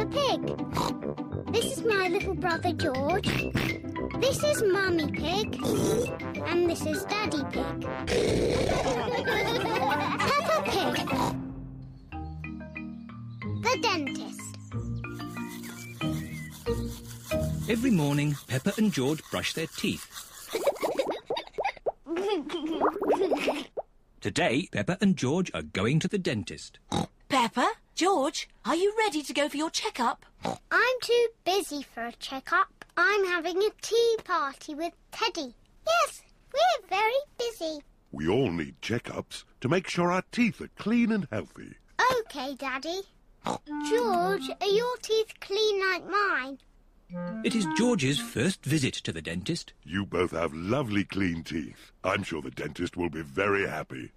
Pig. This is my little brother George. This is Mummy Pig. And this is Daddy Pig. Peppa Pig. The dentist. Every morning, Peppa and George brush their teeth. Today, Peppa and George are going to the dentist. Peppa, George, are you ready to go for your checkup? I'm too busy for a checkup. I'm having a tea party with Teddy. Yes, we're very busy. We all need checkups to make sure our teeth are clean and healthy. OK, Daddy. George, are your teeth clean like mine? It is George's first visit to the dentist. You both have lovely clean teeth. I'm sure the dentist will be very happy.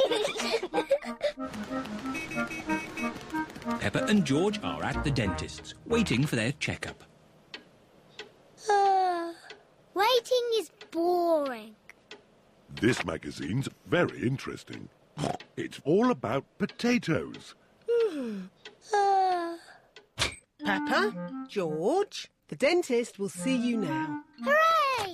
Peppa and George are at the dentist's, waiting for their checkup. Waiting is boring. This magazine's very interesting. It's all about potatoes. Peppa, George, the dentist will see you now. Hooray!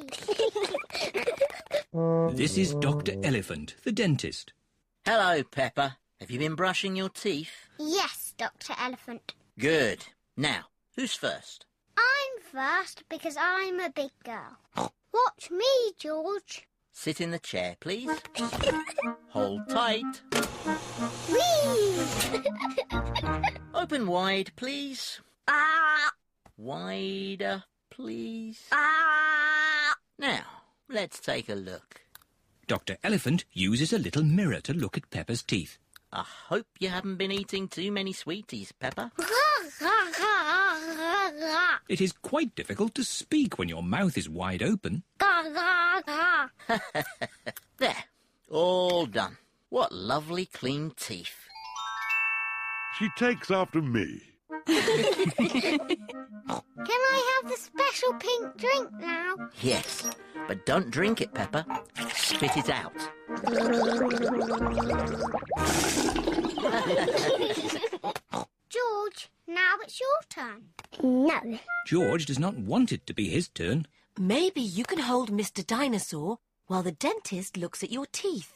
This is Dr. Elephant, the dentist. Hello, Peppa. Have you been brushing your teeth? Yes, Dr. Elephant. Good. Now, who's first? I'm first because I'm a big girl. Watch me, George. Sit in the chair, please. Hold tight. Whee! Open wide, please. Ah! Wider, please. Ah! Now, let's take a look. Dr. Elephant uses a little mirror to look at Peppa's teeth. I hope you haven't been eating too many sweeties, Peppa. It is quite difficult to speak when your mouth is wide open. There, all done. What lovely clean teeth. She takes after me. Can I have the special pink drink now? Yes, but don't drink it, Peppa. Spit it out. George, now it's your turn. No. George does not want it to be his turn. Maybe you can hold Mr. Dinosaur while the dentist looks at your teeth.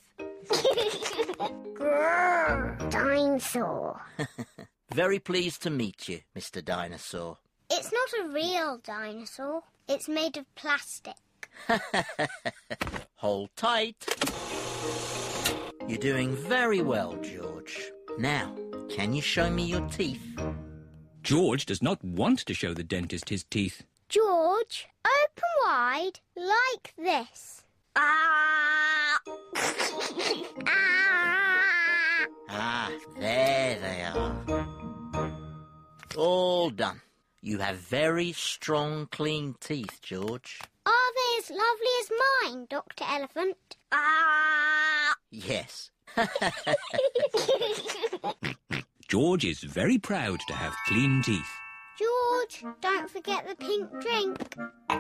Grrr, dinosaur. Very pleased to meet you, Mr. Dinosaur. It's not a real dinosaur. It's made of plastic. Hold tight. You're doing very well, George. Now, can you show me your teeth? George does not want to show the dentist his teeth. George, open wide like this. Ah! Ah! Ah, there they are. All done. You have very strong, clean teeth, George. Are they as lovely as mine, Dr. Elephant? Ah! Yes. George is very proud to have clean teeth. George, don't forget the pink drink.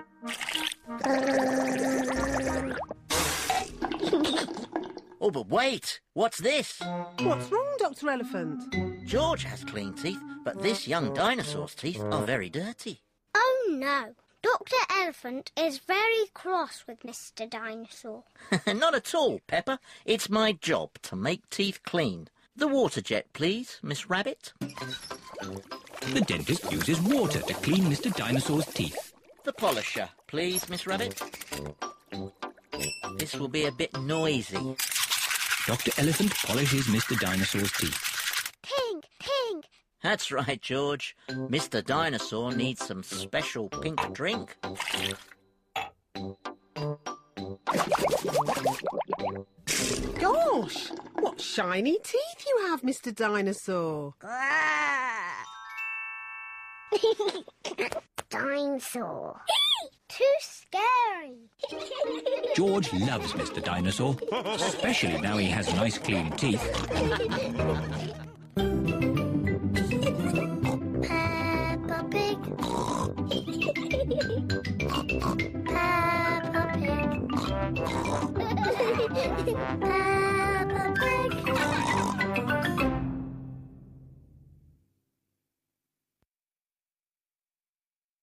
Oh, but wait! What's this? What's wrong, Dr. Elephant? George has clean teeth, but this young dinosaur's teeth are very dirty. Oh, no. Dr. Elephant is very cross with Mr. Dinosaur. Not at all, Peppa. It's my job to make teeth clean. The water jet, please, Miss Rabbit. The dentist uses water to clean Mr. Dinosaur's teeth. The polisher, please, Miss Rabbit. This will be a bit noisy. Dr. Elephant polishes Mr. Dinosaur's teeth. Pink, pink. That's right, George. Mr. Dinosaur needs some special pink drink. Gosh, what shiny teeth you have, Mr. Dinosaur. Dinosaur. Too scary. George loves Mr. Dinosaur, especially now he has nice clean teeth.